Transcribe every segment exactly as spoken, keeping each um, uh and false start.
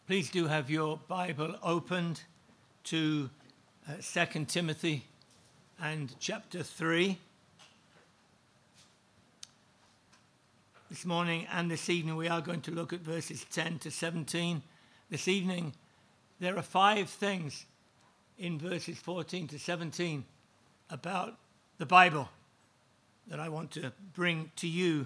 Please do have your Bible opened to uh, Second Timothy and chapter three. This morning and this evening we are going to look at verses ten to seventeen. This evening there are five things in verses fourteen to seventeen about the Bible that I want to bring to you.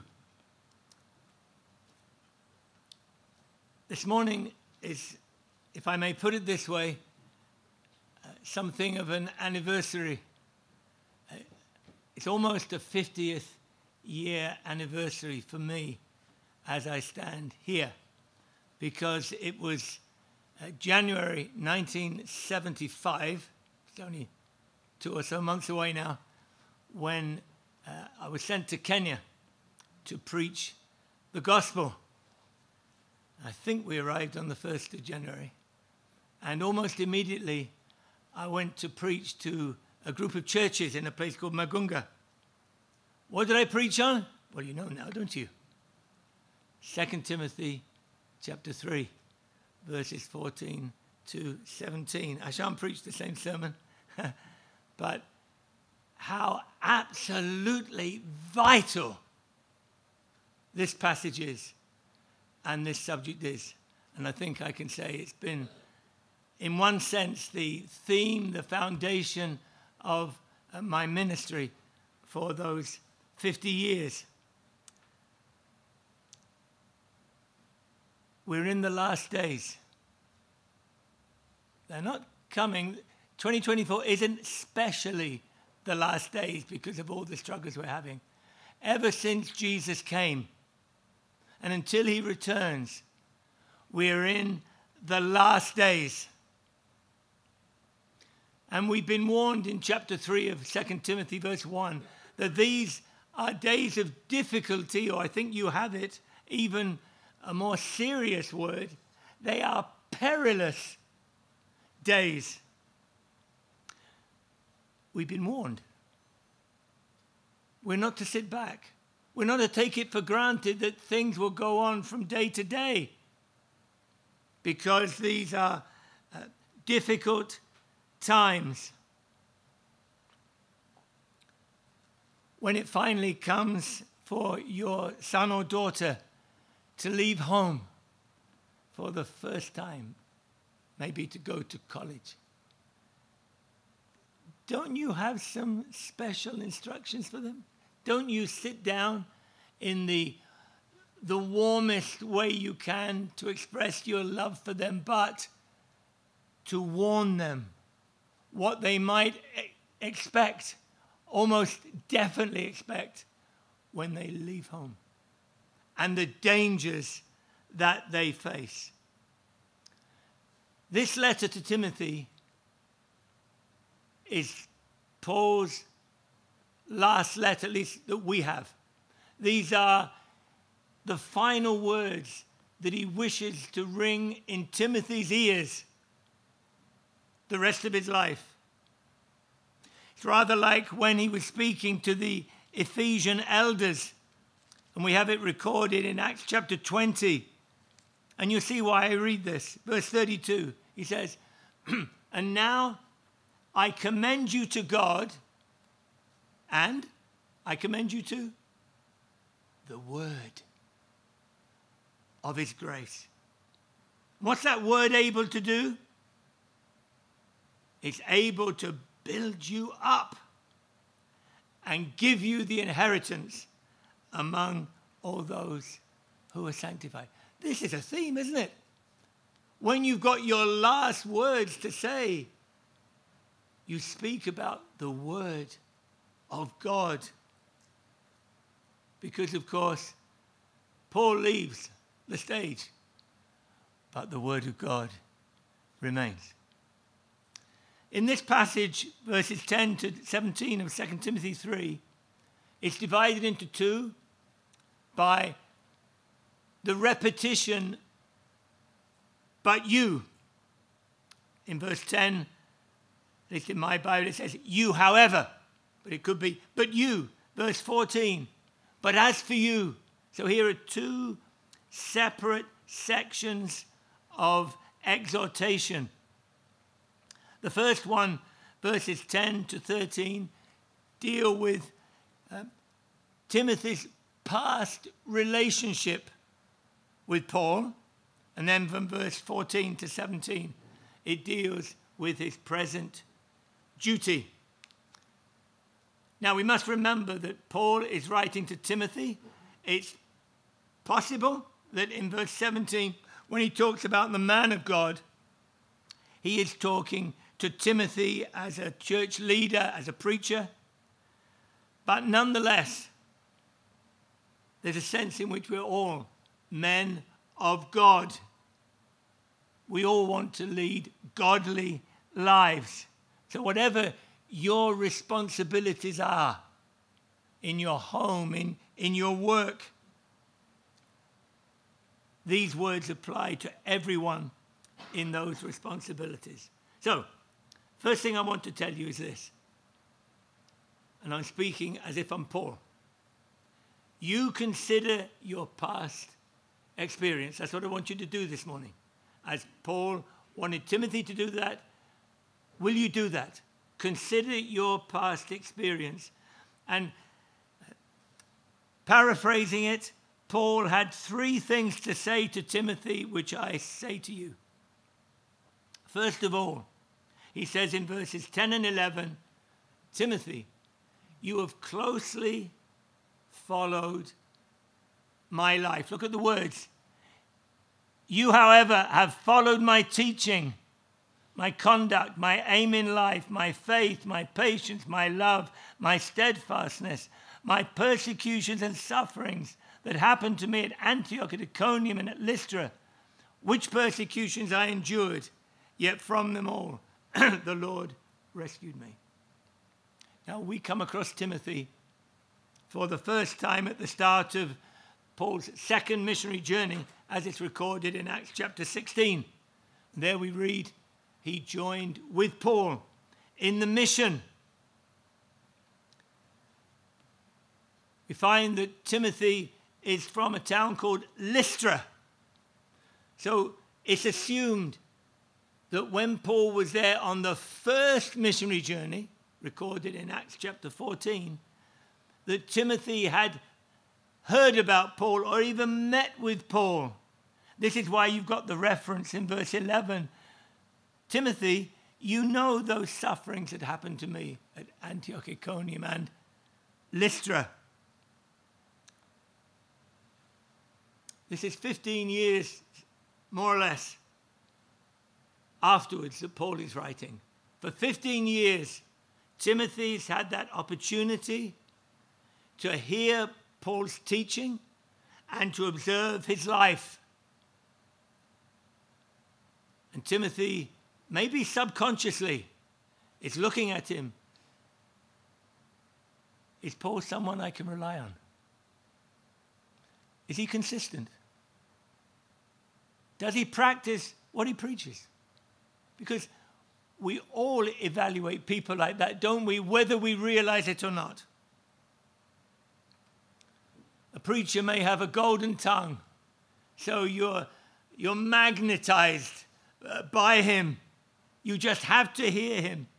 This morning is, if I may put it this way, uh, something of an anniversary. Uh, it's almost a fiftieth year anniversary for me as I stand here, because it was uh, January nineteen seventy-five, it's only two or so months away now, when uh, I was sent to Kenya to preach the gospel. I think we arrived on the first of January. And almost immediately, I went to preach to a group of churches in a place called Magunga. What did I preach on? Well, you know now, don't you? Second Timothy chapter three, verses fourteen to seventeen. I shan't preach the same sermon, but how absolutely vital this passage is. And this subject is, and I think I can say it's been, in one sense, the theme, the foundation of uh, my ministry for those fifty years. We're in the last days. They're not coming. twenty twenty-four isn't especially the last days because of all the struggles we're having. Ever since Jesus came, and until he returns, we're in the last days. And we've been warned in chapter three of Second Timothy verse one that these are days of difficulty, or I think you have it, even a more serious word. They are perilous days. We've been warned. We're not to sit back. We're not to take it for granted that things will go on from day to day, because these are uh, difficult times. When it finally comes for your son or daughter to leave home for the first time, maybe to go to college, don't you have some special instructions for them? Don't you sit down in the, the warmest way you can to express your love for them, but to warn them what they might expect, almost definitely expect, when they leave home, and the dangers that they face. This letter to Timothy is Paul's last letter, at least that we have. These are the final words that he wishes to ring in Timothy's ears the rest of his life. It's rather like when he was speaking to the Ephesian elders, and we have it recorded in Acts chapter twenty. And you'll see why I read this. Verse thirty-two, he says, "And now I commend you to God, and I commend you to the word of his grace." What's that word able to do? It's able to build you up and give you the inheritance among all those who are sanctified. This is a theme, isn't it? When you've got your last words to say, you speak about the word of God. Because, of course, Paul leaves the stage, but the word of God remains. In this passage, verses ten to seventeen of Second Timothy three, it's divided into two by the repetition, but you. In verse ten, at least in my Bible, it says, you, however. But it could be, but you. Verse fourteen, but as for you. So here are two separate sections of exhortation. The first one, verses ten to thirteen, deal with uh, Timothy's past relationship with Paul. And then from verse fourteen to seventeen, it deals with his present duty. Now, we must remember that Paul is writing to Timothy. It's possible that in verse seventeen, when he talks about the man of God, he is talking to Timothy as a church leader, as a preacher. But nonetheless, there's a sense in which we're all men of God. We all want to lead godly lives. So whatever your responsibilities are in your home, in, in your work, these words apply to everyone in those responsibilities. So, first thing I want to tell you is this, and I'm speaking as if I'm Paul. You consider your past experience. That's what I want you to do this morning. As Paul wanted Timothy to do that, will you do that? Consider your past experience. And paraphrasing it, Paul had three things to say to Timothy, which I say to you. First of all, he says in verses ten and eleven, Timothy, you have closely followed my life. Look at the words. You, however, have followed my teaching, my conduct, my aim in life, my faith, my patience, my love, my steadfastness, my persecutions and sufferings that happened to me at Antioch, at Iconium, and at Lystra, which persecutions I endured, yet from them all the Lord rescued me. Now, we come across Timothy for the first time at the start of Paul's second missionary journey, as it's recorded in Acts chapter sixteen. And there we read, he joined with Paul in the mission. We find that Timothy is from a town called Lystra. So it's assumed that when Paul was there on the first missionary journey, recorded in Acts chapter fourteen, that Timothy had heard about Paul or even met with Paul. This is why you've got the reference in verse eleven. Timothy, you know those sufferings that happened to me at Antioch, Iconium, and Lystra. This is fifteen years, more or less, afterwards that Paul is writing. For fifteen years, Timothy's had that opportunity to hear Paul's teaching and to observe his life. And Timothy, maybe subconsciously, is looking at him. Is Paul someone I can rely on? Is he consistent? Does he practice what he preaches? Because we all evaluate people like that, don't we? Whether we realize it or not. A preacher may have a golden tongue, so you're, you're magnetized uh, by him. You just have to hear him.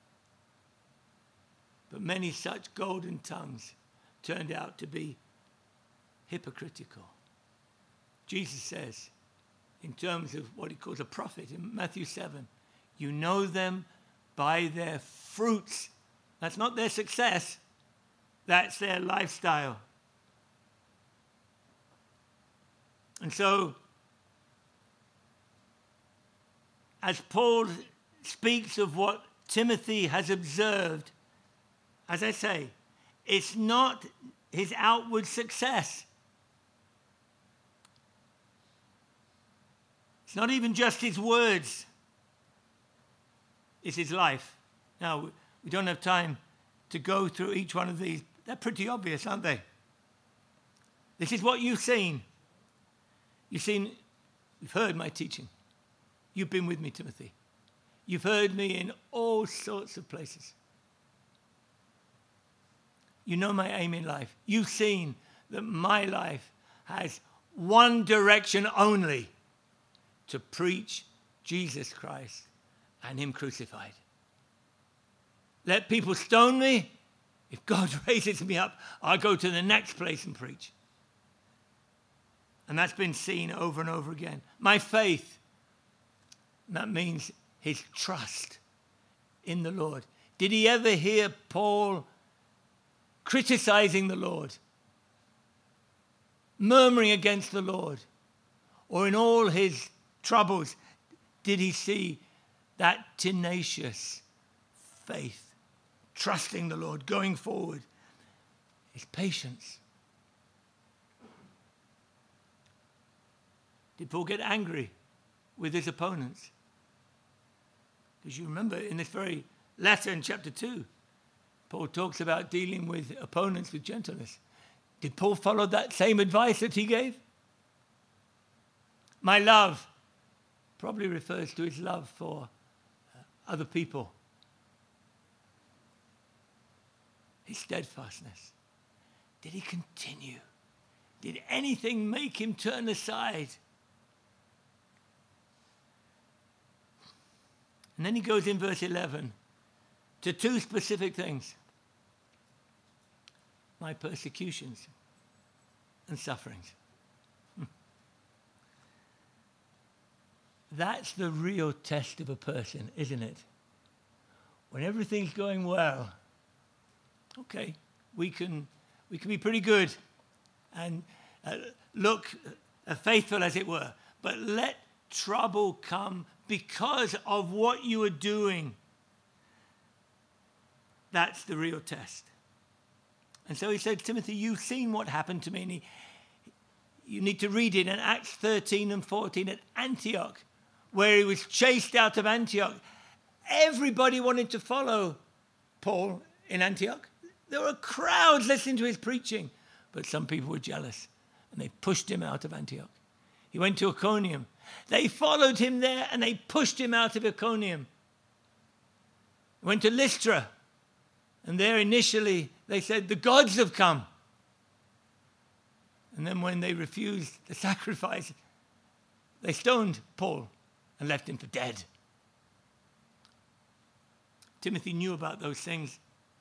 But many such golden tongues turned out to be hypocritical. Jesus says, in terms of what he calls a prophet in Matthew seven, you know them by their fruits. That's not their success. That's their lifestyle. And so, as Paul speaks of what Timothy has observed, as I say, it's not his outward success. It's not even just his words. It's his life. Now, we don't have time to go through each one of these. They're pretty obvious, aren't they? This is what you've seen. You've seen, you've heard my teaching. You've been with me, Timothy. You've heard me in all sorts of places. You know my aim in life. You've seen that my life has one direction only: to preach Jesus Christ and him crucified. Let people stone me. If God raises me up, I'll go to the next place and preach. And that's been seen over and over again. My faith, that means his trust in the Lord. Did he ever hear Paul criticizing the Lord, murmuring against the Lord? Or in all his troubles, did he see that tenacious faith, trusting the Lord, going forward, his patience? Did Paul get angry with his opponents? Because you remember in this very letter in chapter two, Paul talks about dealing with opponents with gentleness. Did Paul follow that same advice that he gave? My love probably refers to his love for other people. His steadfastness. Did he continue? Did anything make him turn aside? And then he goes in verse eleven to two specific things. My persecutions and sufferings. That's the real test of a person, isn't it? When everything's going well, okay, we can we can be pretty good and uh, look uh, faithful, as it were. But let trouble come because of what you are doing. That's the real test. And so he said, Timothy, you've seen what happened to me. And he, you need to read it in Acts thirteen and fourteen at Antioch, where he was chased out of Antioch. Everybody wanted to follow Paul in Antioch. There were crowds listening to his preaching, but some people were jealous, and they pushed him out of Antioch. He went to Iconium. They followed him there, and they pushed him out of Iconium. He went to Lystra, and there initially they said, the gods have come. And then when they refused the sacrifice, they stoned Paul and left him for dead. Timothy knew about those things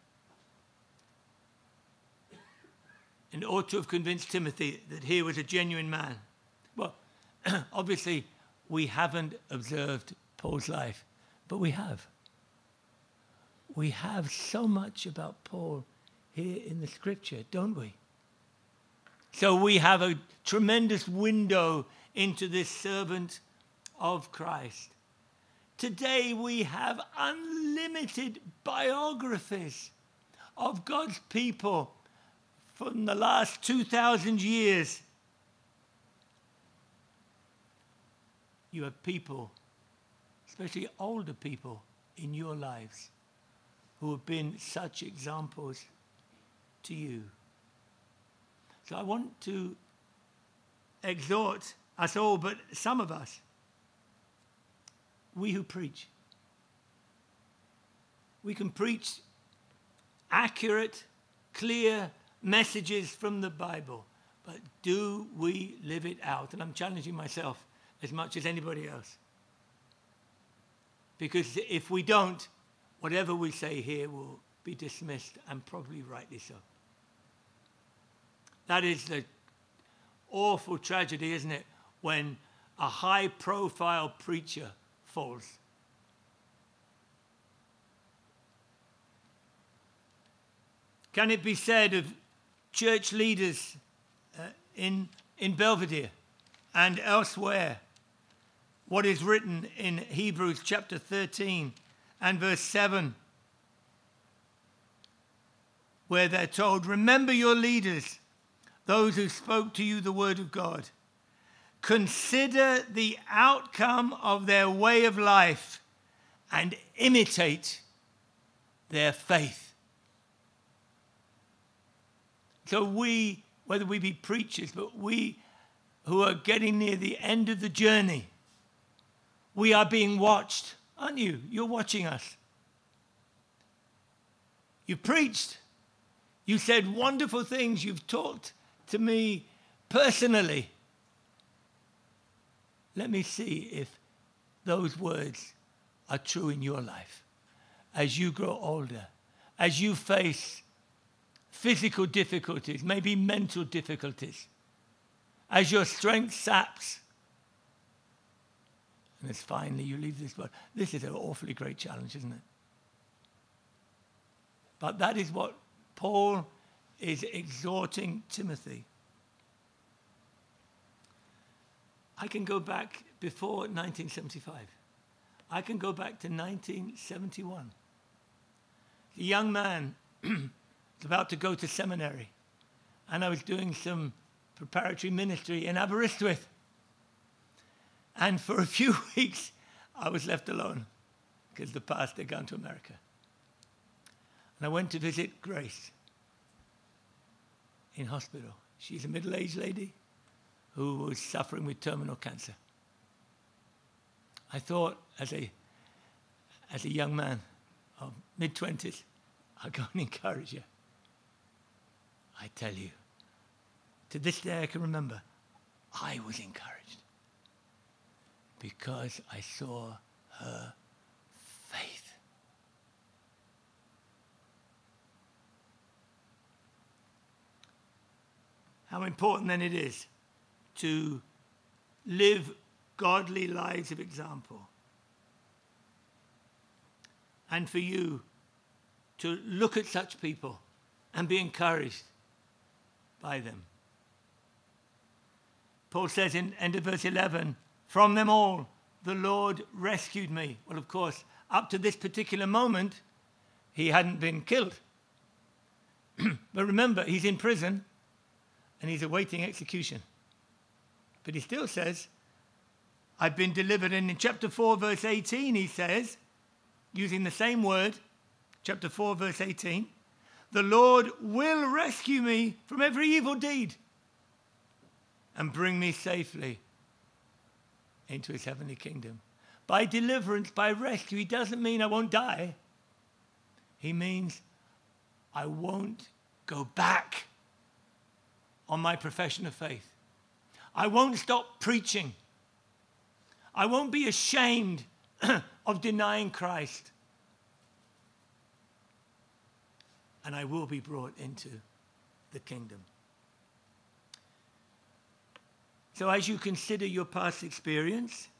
and ought to have convinced Timothy that he was a genuine man. Well, obviously, we haven't observed Paul's life, but we have. We have so much about Paul here in the scripture, don't we? So we have a tremendous window into this servant of Christ. Today we have unlimited biographies of God's people from the last two thousand years. You have people, especially older people in your lives, who have been such examples to you. So I want to exhort us all, but some of us, we who preach, we can preach accurate, clear messages from the Bible, but do we live it out? And I'm challenging myself as much as anybody else. Because if we don't, whatever we say here will be dismissed, and probably rightly so. That is the awful tragedy, isn't it, when a high-profile preacher falls. Can it be said of church leaders uh, in, in Belvedere and elsewhere what is written in Hebrews chapter thirteen and verse seven, where they're told, remember your leaders, those who spoke to you the word of God. Consider the outcome of their way of life and imitate their faith. So we, whether we be preachers, but we who are getting near the end of the journey, we are being watched, aren't you? You're watching us. You preached. You said wonderful things. You've talked to me personally. Let me see if those words are true in your life as you grow older, as you face physical difficulties, maybe mental difficulties, as your strength saps, and as finally you leave this world. This is an awfully great challenge, isn't it? But that is what Paul is exhorting Timothy. I can go back before nineteen seventy-five. I can go back to nineteen seventy-one. The young man was about to go to seminary, and I was doing some preparatory ministry in Aberystwyth. And for a few weeks, I was left alone because the pastor had gone to America. And I went to visit Grace in hospital. She's a middle-aged lady who was suffering with terminal cancer. I thought, as a, as a young man of mid-twenties, I'll go and encourage her. I tell you, to this day I can remember, I was encouraged because I saw her faith. How important then it is to live godly lives of example. And for you to look at such people and be encouraged by them. Paul says in end of verse eleven, from them all the Lord rescued me. Well, of course, up to this particular moment, he hadn't been killed. But remember, he's in prison and he's awaiting execution. But he still says, I've been delivered. And in chapter four, verse eighteen, he says, using the same word, chapter four, verse eighteen, the Lord will rescue me from every evil deed and bring me safely into his heavenly kingdom. By deliverance, by rescue, he doesn't mean I won't die. He means I won't go back on my profession of faith. I won't stop preaching. I won't be ashamed of denying Christ. And I will be brought into the kingdom. So as you consider your past experience,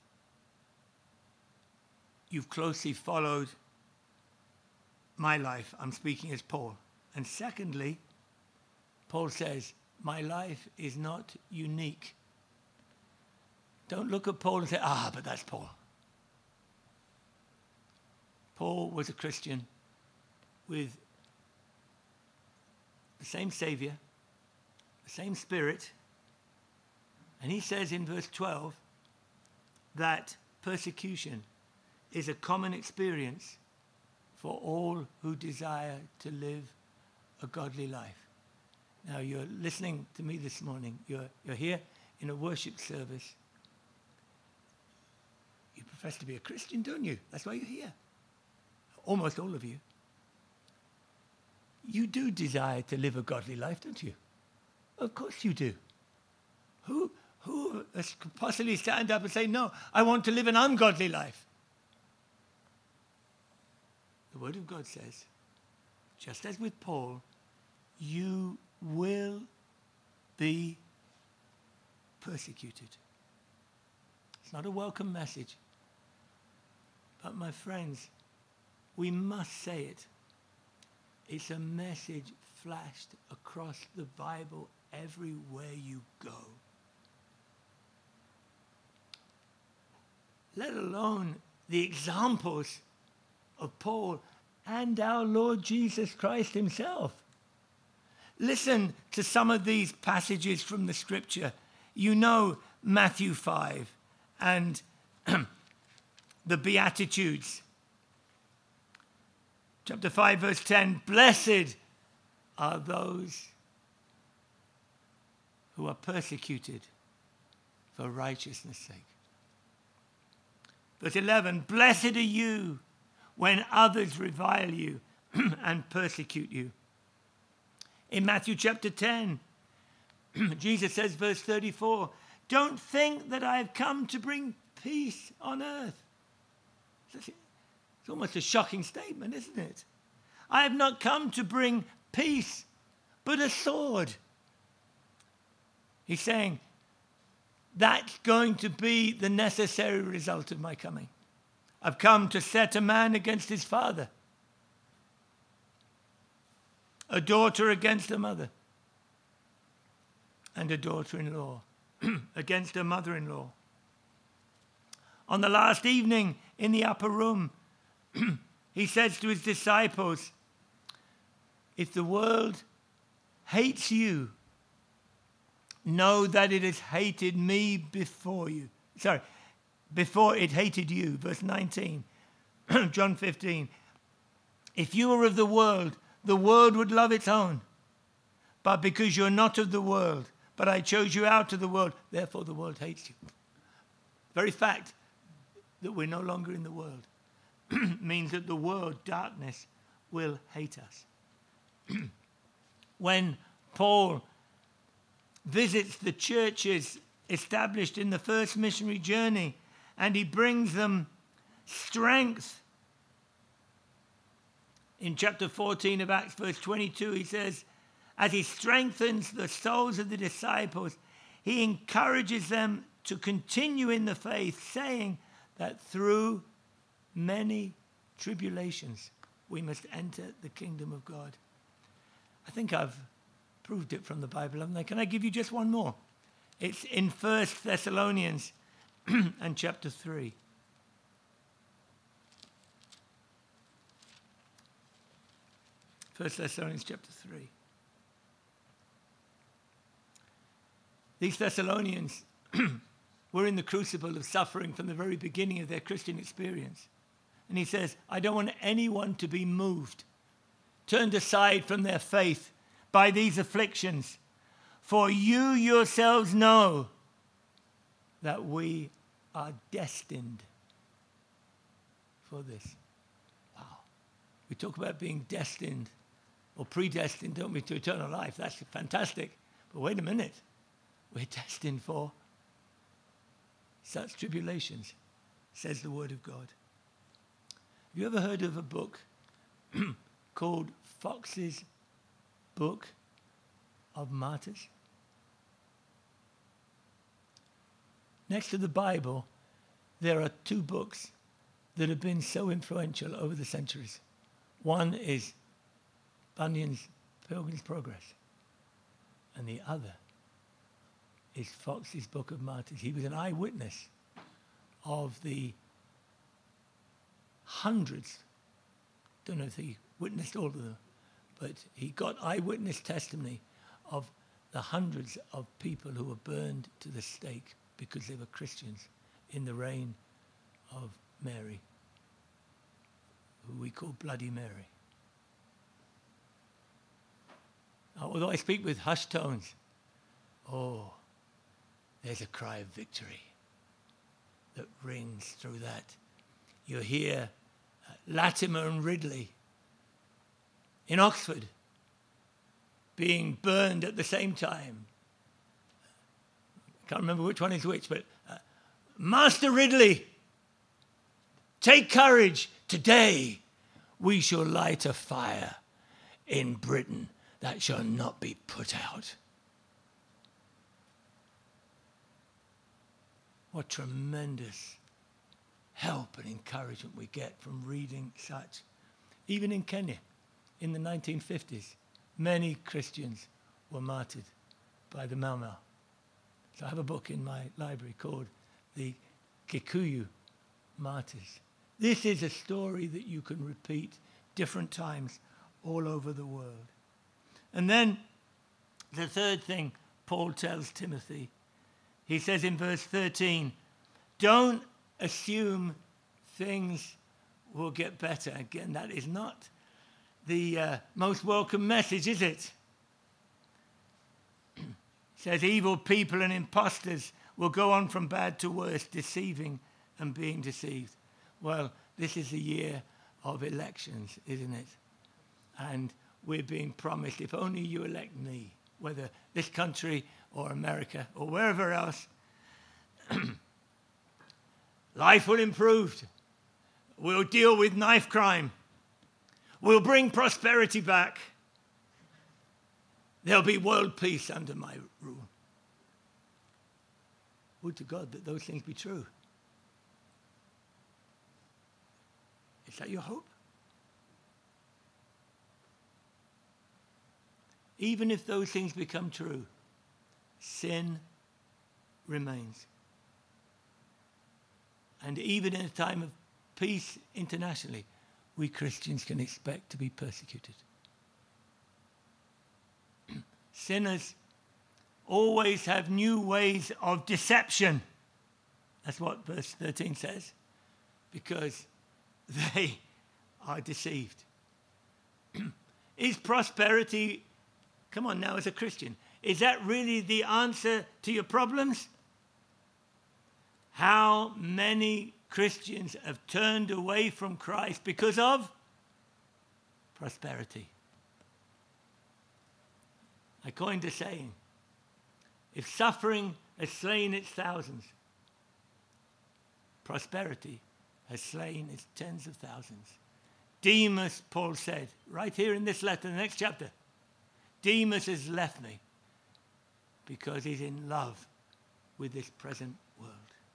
you've closely followed my life. I'm speaking as Paul. And secondly, Paul says, my life is not unique. Don't look at Paul and say, ah, but that's Paul. Paul was a Christian with the same Savior, the same Spirit. And he says in verse twelve that persecution is a common experience for all who desire to live a godly life. Now, you're listening to me this morning. You're, you're here in a worship service. You profess to be a Christian, don't you? That's why you're here. Almost all of you. You do desire to live a godly life, don't you? Of course you do. Who, who could possibly stand up and say, no, I want to live an ungodly life? The Word of God says, just as with Paul, you will be persecuted. It's not a welcome message. But my friends, we must say it. It's a message flashed across the Bible everywhere you go. Let alone the examples of Paul and our Lord Jesus Christ himself. Listen to some of these passages from the scripture. You know Matthew five and the Beatitudes. Chapter five, verse ten, blessed are those who are persecuted for righteousness' sake. Verse eleven, blessed are you when others revile you and persecute you. In Matthew chapter ten, Jesus says, verse thirty-four, don't think that I have come to bring peace on earth. It's almost a shocking statement, isn't it? I have not come to bring peace, but a sword. He's saying, that's going to be the necessary result of my coming. I've come to set a man against his father, a daughter against her mother, and a daughter-in-law against her mother-in-law. On the last evening in the upper room, he says to his disciples, if the world hates you, know that it has hated me before you. Sorry, before it hated you. Verse nineteen, John fifteen. If you were of the world, the world would love its own. But because you're not of the world, but I chose you out of the world, therefore the world hates you. Very fact that we're no longer in the world means that the world, darkness, will hate us. When Paul visits the churches established in the first missionary journey and he brings them strength, in chapter fourteen of Acts, verse twenty-two, he says, as he strengthens the souls of the disciples, he encourages them to continue in the faith, saying that through many tribulations we must enter the kingdom of God. I think I've proved it from the Bible, haven't I? Can I give you just one more? It's in First Thessalonians and chapter three. First Thessalonians chapter three. These Thessalonians were in the crucible of suffering from the very beginning of their Christian experience. And he says, I don't want anyone to be moved, turned aside from their faith by these afflictions. For you yourselves know that we are destined for this. Wow. We talk about being destined or predestined, don't we, to eternal life. That's fantastic. But wait a minute. We're destined for such tribulations, says the Word of God. Have you ever heard of a book called Fox's Book of Martyrs? Next to the Bible, there are two books that have been so influential over the centuries. One is Bunyan's Pilgrim's Progress, and the other is Fox's Book of Martyrs. He was an eyewitness of the hundreds, don't know if he witnessed all of them, but he got eyewitness testimony of the hundreds of people who were burned to the stake because they were Christians in the reign of Mary, who we call Bloody Mary. Although I speak with hushed tones, oh, there's a cry of victory that rings through that. You hear uh, Latimer and Ridley in Oxford being burned at the same time. I can't remember which one is which, but uh, Master Ridley, take courage. Today we shall light a fire in Britain that shall not be put out. What tremendous help and encouragement we get from reading such. Even in Kenya, in the nineteen fifties, many Christians were martyred by the Mau Mau. So I have a book in my library called The Kikuyu Martyrs. This is a story that you can repeat different times all over the world. And then the third thing Paul tells Timothy, he says in verse thirteen, don't assume things will get better. Again, that is not the uh, most welcome message, is it? It says evil people and impostors will go on from bad to worse, deceiving and being deceived. Well, this is the year of elections, isn't it? And we're being promised, if only you elect me, whether this country or America or wherever else, life will improve. We'll deal with knife crime. We'll bring prosperity back. There'll be world peace under my rule. Would to God that those things be true. Is that your hope? Even if those things become true, sin remains. And even in a time of peace internationally, we Christians can expect to be persecuted. Sinners always have new ways of deception. That's what verse thirteen says. Because they are deceived. Is prosperity, come on now as a Christian, is that really the answer to your problems? How many Christians have turned away from Christ because of prosperity? I coined a saying, if suffering has slain its thousands, prosperity has slain its tens of thousands. Demas, Paul said, right here in this letter, the next chapter, Demas has left me because he's in love with this present world.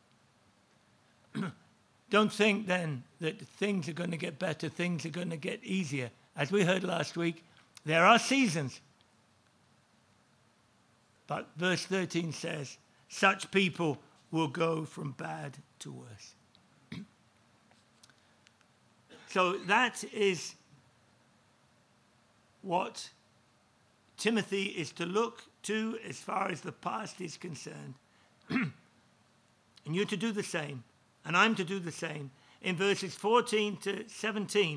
Don't think then that things are going to get better, things are going to get easier. As we heard last week, there are seasons. But verse thirteen says, such people will go from bad to worse. So that is what Timothy is to look to as far as the past is concerned. And you're to do the same. And I'm to do the same. In verses fourteen to seventeen,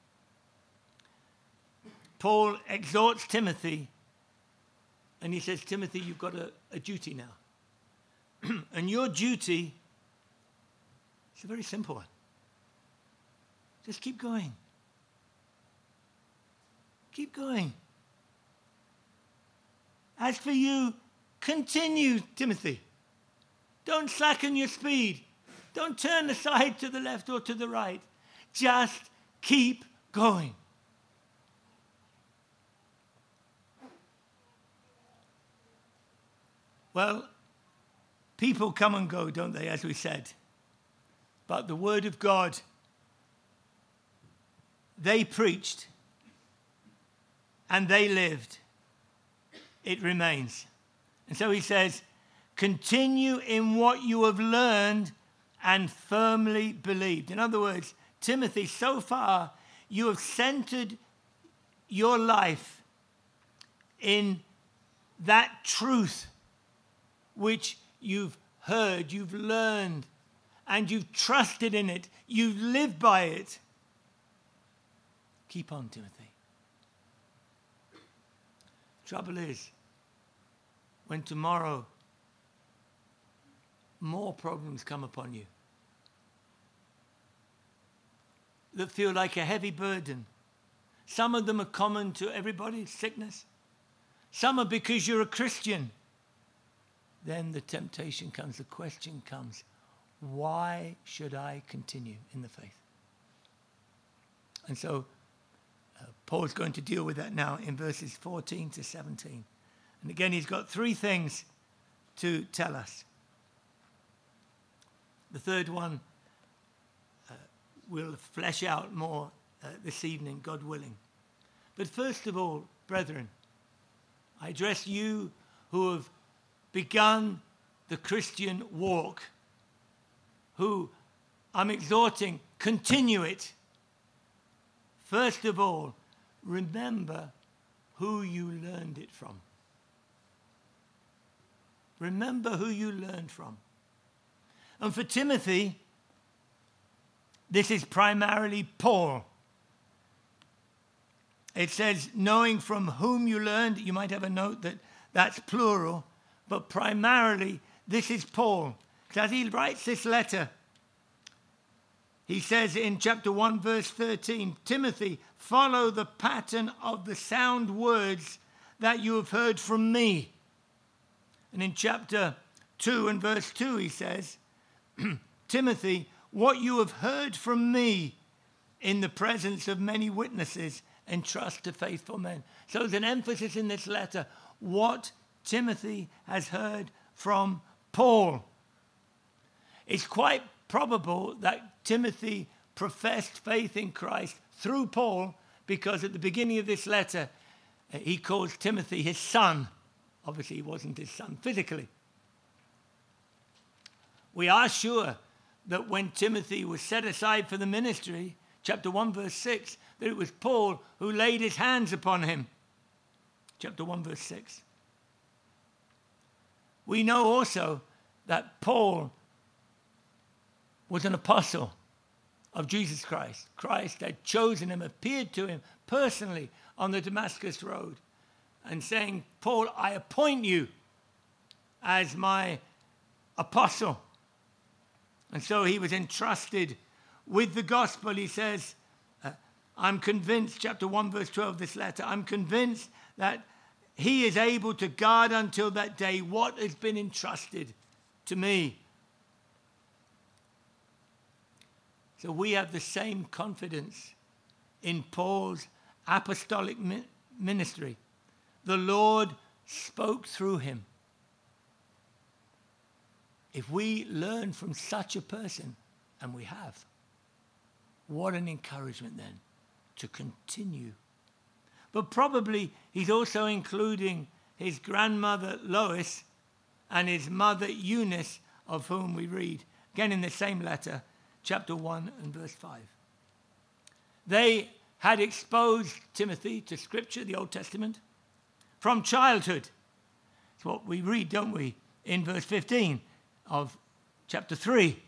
Paul exhorts Timothy, and he says, Timothy, you've got a, a duty now. And your duty is a very simple one. Just keep going. Keep going. As for you, continue, Timothy. Don't slacken your speed. Don't turn aside to the left or to the right. Just keep going. Well, people come and go, don't they, as we said. But the word of God, they preached and they lived. It remains. And so he says, continue in what you have learned and firmly believed. In other words, Timothy, so far you have centered your life in that truth which you've heard, you've learned, and you've trusted in it. You've lived by it. Keep on, Timothy. Trouble is, when tomorrow more problems come upon you that feel like a heavy burden. Some of them are common to everybody, sickness. Some are because you're a Christian. Then the temptation comes, the question comes, why should I continue in the faith? And so uh, Paul's going to deal with that now in verses fourteen to seventeen. And again, he's got three things to tell us. The third one uh, we'll flesh out more uh, this evening, God willing. But first of all, brethren, I address you who have begun the Christian walk, who I'm exhorting, continue it. First of all, remember who you learned it from. Remember who you learned from. And for Timothy, this is primarily Paul. It says, knowing from whom you learned, you might have a note that that's plural, but primarily this is Paul. So as he writes this letter, he says in chapter one, verse thirteen, Timothy, follow the pattern of the sound words that you have heard from me. And in chapter two and verse two, he says, Timothy, what you have heard from me in the presence of many witnesses, entrust to faithful men. So there's an emphasis in this letter, what Timothy has heard from Paul. It's quite probable that Timothy professed faith in Christ through Paul, because at the beginning of this letter, he calls Timothy his son. Obviously, he wasn't his son physically. We are sure that when Timothy was set aside for the ministry, chapter one, verse six, that it was Paul who laid his hands upon him. Chapter one, verse six. We know also that Paul was an apostle of Jesus Christ. Christ had chosen him, appeared to him personally on the Damascus Road, and saying, Paul, I appoint you as my apostle. And so he was entrusted with the gospel. He says, uh, I'm convinced, chapter one, verse twelve, this letter, I'm convinced that he is able to guard until that day what has been entrusted to me. So we have the same confidence in Paul's apostolic ministry. The Lord spoke through him. If we learn from such a person, and we have, what an encouragement then to continue. But probably he's also including his grandmother Lois and his mother Eunice, of whom we read, again in the same letter, chapter one and verse five. They had exposed Timothy to Scripture, the Old Testament, from childhood. It's what we read, don't we, in verse fifteen of chapter three.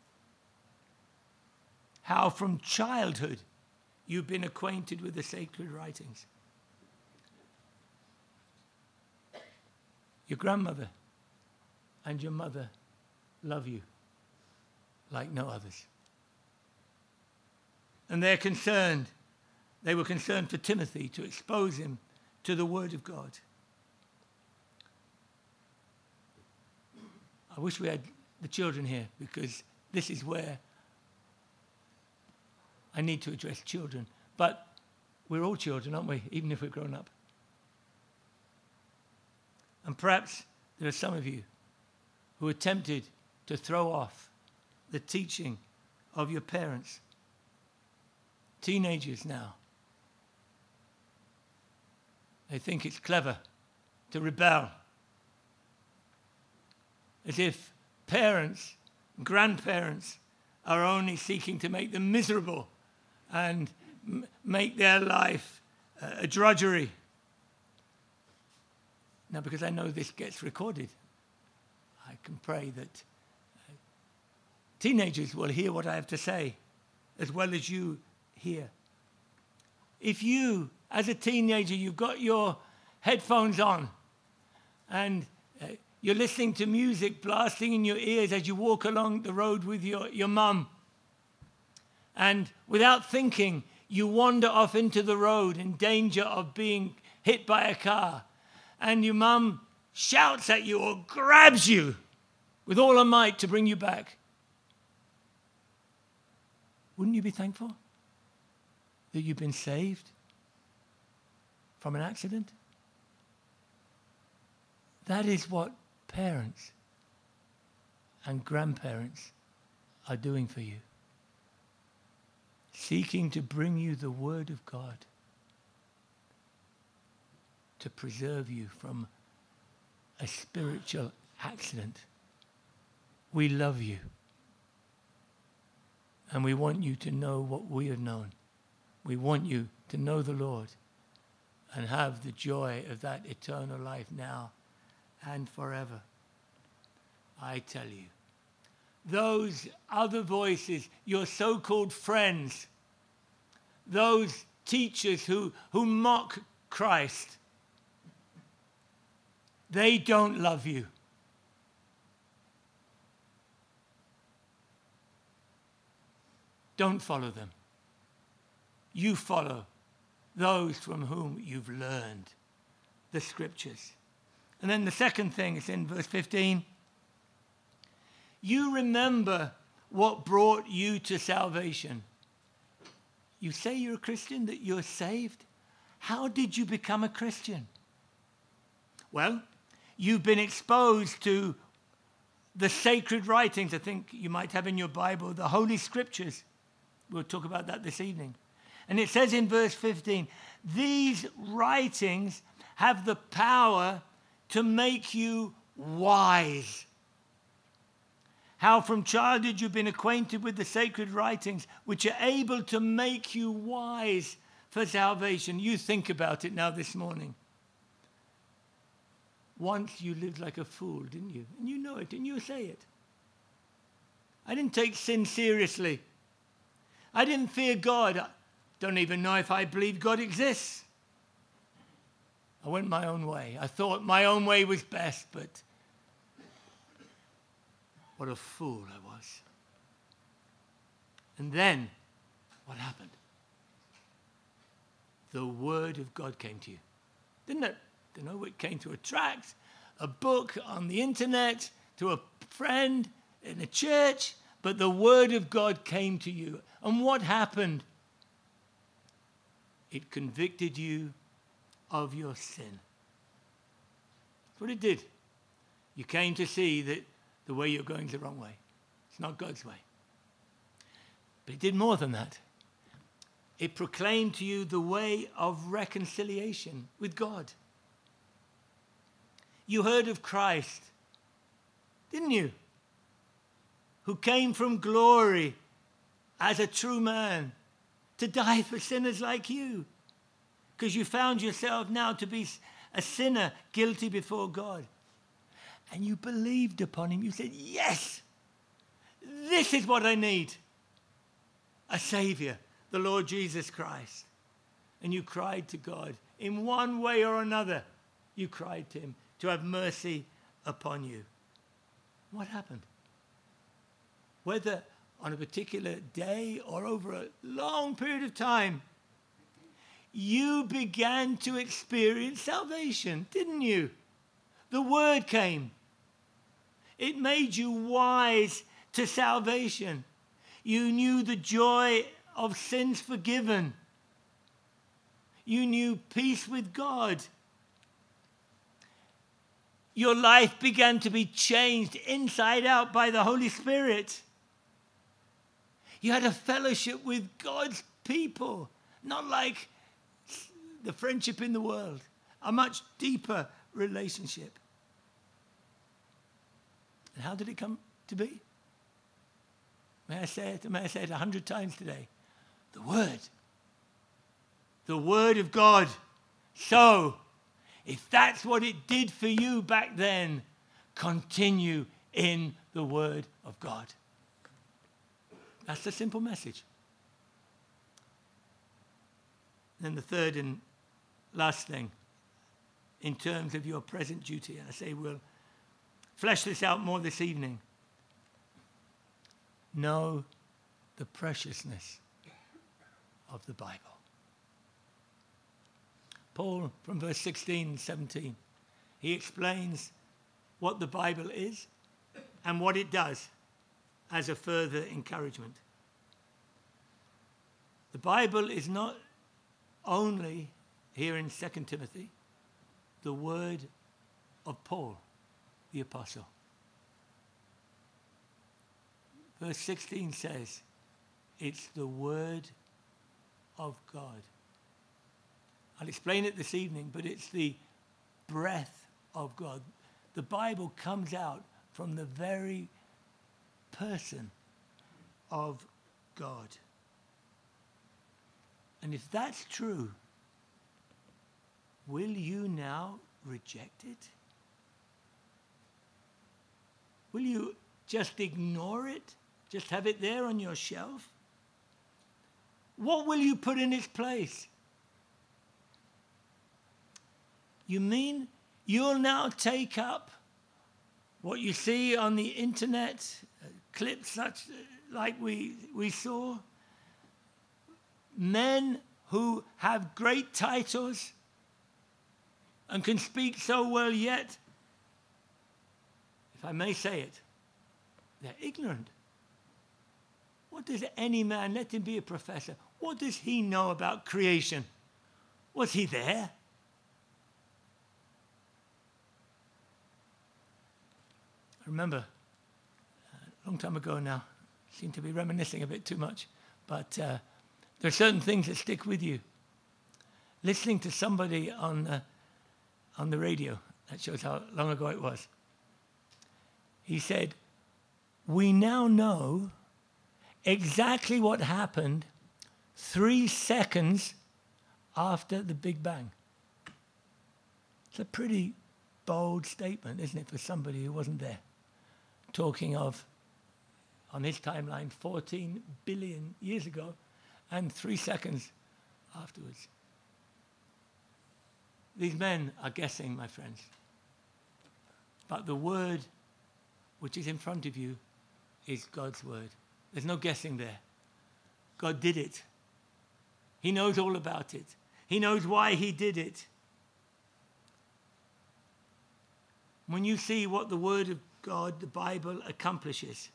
How from childhood you've been acquainted with the sacred writings. Your grandmother and your mother love you like no others. And they're concerned, they were concerned for Timothy to expose him to the Word of God. I wish we had the children here, because this is where I need to address children. But we're all children, aren't we? Even if we're grown up. And perhaps there are some of you who are tempted to throw off the teaching of your parents. Teenagers now. They think it's clever to rebel. As if parents, grandparents, are only seeking to make them miserable and m- make their life uh, a drudgery. Now, because I know this gets recorded, I can pray that uh, teenagers will hear what I have to say, as well as you hear. If you, as a teenager, you've got your headphones on and uh, you're listening to music blasting in your ears as you walk along the road with your, your mum, and without thinking, you wander off into the road in danger of being hit by a car, and your mum shouts at you or grabs you with all her might to bring you back, wouldn't you be thankful that you've been saved from an accident? That is what parents and grandparents are doing for you. Seeking to bring you the Word of God, to preserve you from a spiritual accident. We love you. And we want you to know what we have known. We want you to know the Lord and have the joy of that eternal life now and forever. I tell you, those other voices, your so-called friends, those teachers who, who mock Christ, they don't love you. Don't follow them. You follow those from whom you've learned the Scriptures. And then the second thing is in verse fifteen. You remember what brought you to salvation. You say you're a Christian, that you're saved. How did you become a Christian? Well, you've been exposed to the sacred writings. I think you might have in your Bible the Holy Scriptures. We'll talk about that this evening. And it says in verse fifteen, these writings have the power to make you wise. How from childhood you've been acquainted with the sacred writings, which are able to make you wise for salvation. You think about it now this morning. Once you lived like a fool, didn't you? And you know it, and you say it. I didn't take sin seriously. I didn't fear God. I don't even know if I believed God exists. I went my own way. I thought my own way was best, but what a fool I was. And then, what happened? The Word of God came to you. Didn't it? I don't know, it came to a tract, a book on the internet, to a friend in a church, but the Word of God came to you. And what happened? It convicted you of your sin. That's what it did. You came to see that the way you're going is the wrong way. It's not God's way. But it did more than that. It proclaimed to you the way of reconciliation with God. You heard of Christ, didn't you? Who came from glory as a true man to die for sinners like you. Because you found yourself now to be a sinner guilty before God. And you believed upon him. You said, yes, this is what I need. A Savior, the Lord Jesus Christ. And you cried to God. In one way or another, you cried to him to have mercy upon you. What happened? Whether on a particular day or over a long period of time, you began to experience salvation, didn't you? The Word came. It made you wise to salvation. You knew the joy of sins forgiven. You knew peace with God. Your life began to be changed inside out by the Holy Spirit. You had a fellowship with God's people, not like the friendship in the world, a much deeper relationship. And how did it come to be? May I say it? May I say it a hundred times today? The Word. The Word of God. So, if that's what it did for you back then, continue in the Word of God. That's the simple message. And then the third and last thing, in terms of your present duty, and I say we'll flesh this out more this evening. Know the preciousness of the Bible. Paul, from verse sixteen and seventeen, he explains what the Bible is and what it does as a further encouragement. The Bible is not only, here in Second Timothy, the word of Paul, the apostle. Verse sixteen says, it's the word of God. I'll explain it this evening, but it's the breath of God. The Bible comes out from the very person of God. And if that's true, will you now reject it? Will you just ignore it? Just have it there on your shelf? What will you put in its place? You mean you'll now take up what you see on the internet, uh, clips such like we, we saw? Men who have great titles and can speak so well, yet, if I may say it, they're ignorant. What does any man, let him be a professor, what does he know about creation? Was he there? I remember, a long time ago now, seem to be reminiscing a bit too much, but uh, there are certain things that stick with you. Listening to somebody on, uh, on the radio, that shows how long ago it was. He said, we now know exactly what happened three seconds after the Big Bang. It's a pretty bold statement, isn't it, for somebody who wasn't there? Talking of, on his timeline, fourteen billion years ago and three seconds afterwards. These men are guessing, my friends. But the word which is in front of you is God's word. There's no guessing there. God did it. He knows all about it. He knows why he did it. When you see what the word of God, the Bible, accomplishes,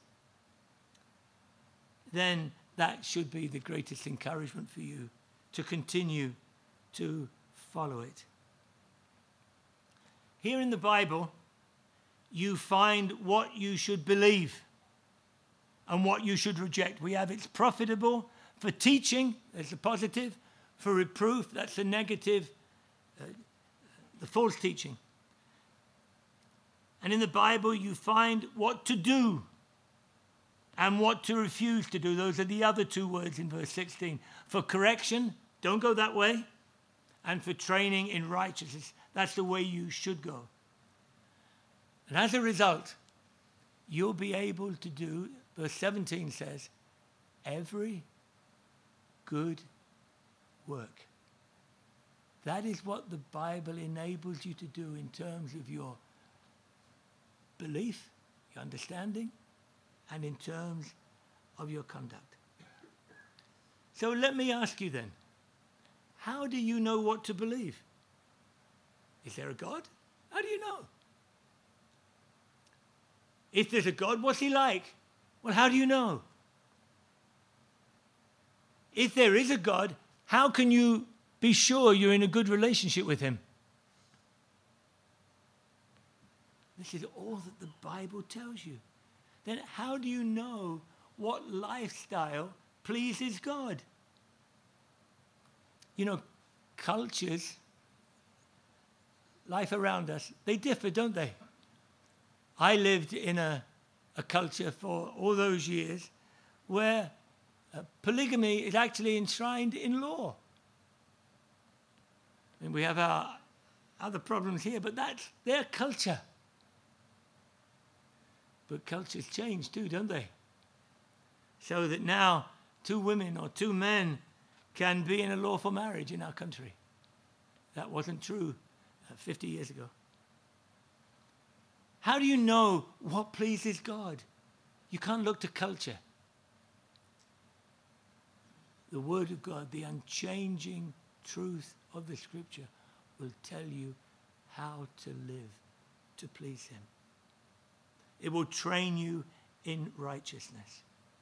then that should be the greatest encouragement for you to continue to follow it. Here in the Bible, you find what you should believe and what you should reject. We have it's profitable for teaching, that's the positive, for reproof, that's the negative, uh, the false teaching. And in the Bible, you find what to do and what to refuse to do. Those are the other two words in verse sixteen. For correction, don't go that way. And for training in righteousness, that's the way you should go. And as a result, you'll be able to do, verse seventeen says, every good work. That is what the Bible enables you to do in terms of your belief, your understanding, and in terms of your conduct. So let me ask you then, how do you know what to believe? Is there a God? How do you know? If there's a God, what's he like? Well, how do you know? If there is a God, how can you be sure you're in a good relationship with him? This is all that the Bible tells you. Then how do you know what lifestyle pleases God? You know, cultures, life around us, they differ, don't they? I lived in a, a culture for all those years where uh, polygamy is actually enshrined in law. And we have our other problems here, but that's their culture. But cultures change too, don't they? So that now two women or two men can be in a lawful marriage in our country. That wasn't true uh, fifty years ago. How do you know what pleases God? You can't look to culture. The Word of God, the unchanging truth of the Scripture, will tell you how to live to please him. It will train you in righteousness.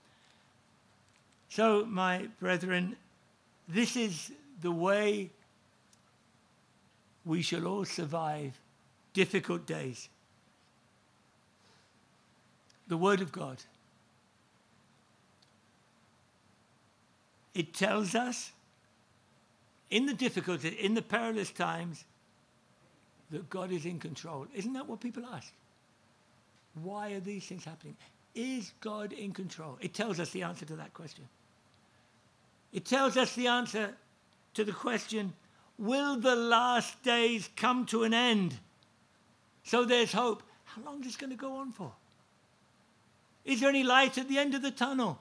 So, my brethren, this is the way we shall all survive difficult days. The Word of God. It tells us in the difficulty, in the perilous times, that God is in control. Isn't that what people ask? Why are these things happening? Is God in control? It tells us the answer to that question. It tells us the answer to the question, will the last days come to an end? So there's hope. How long is this going to go on for? Is there any light at the end of the tunnel?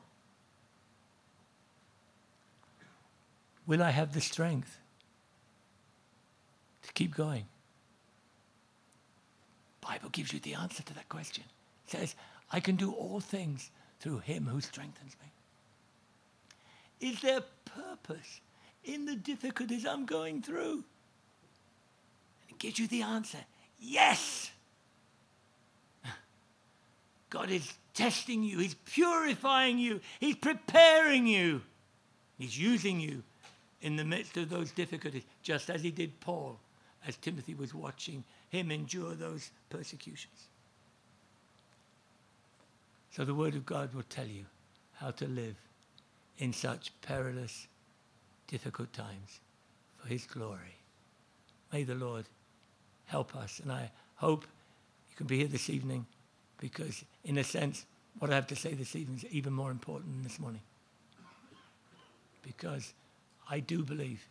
Will I have the strength to keep going? The Bible gives you the answer to that question. It says, I can do all things through him who strengthens me. Is there purpose in the difficulties I'm going through? And it gives you the answer. Yes! God is testing you. He's purifying you. He's preparing you. He's using you in the midst of those difficulties, just as he did Paul, as Timothy was watching him endure those persecutions. So the Word of God will tell you how to live in such perilous, difficult times for his glory. May the Lord help us. And I hope you can be here this evening, because in a sense, what I have to say this evening is even more important than this morning. Because I do believe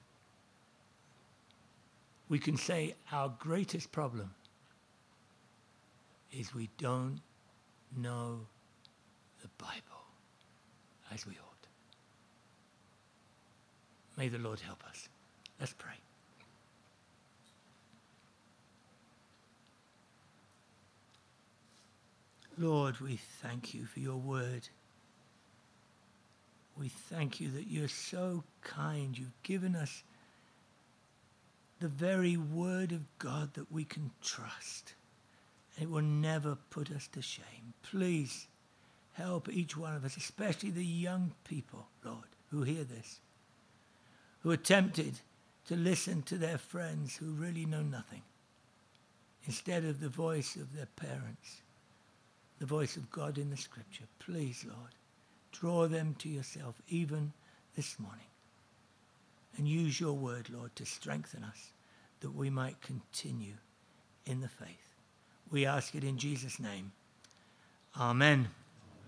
we can say our greatest problem is we don't know the Bible as we ought. May the Lord help us. Let's pray. Lord, we thank you for your word. We thank you that you're so kind. You've given us the very word of God that we can trust. It will never put us to shame. Please help each one of us, especially the young people, Lord, who hear this, who are tempted to listen to their friends who really know nothing, instead of the voice of their parents, the voice of God in the Scripture. Please, Lord, draw them to yourself even this morning. And use your word, Lord, to strengthen us, that we might continue in the faith. We ask it in Jesus' name. Amen.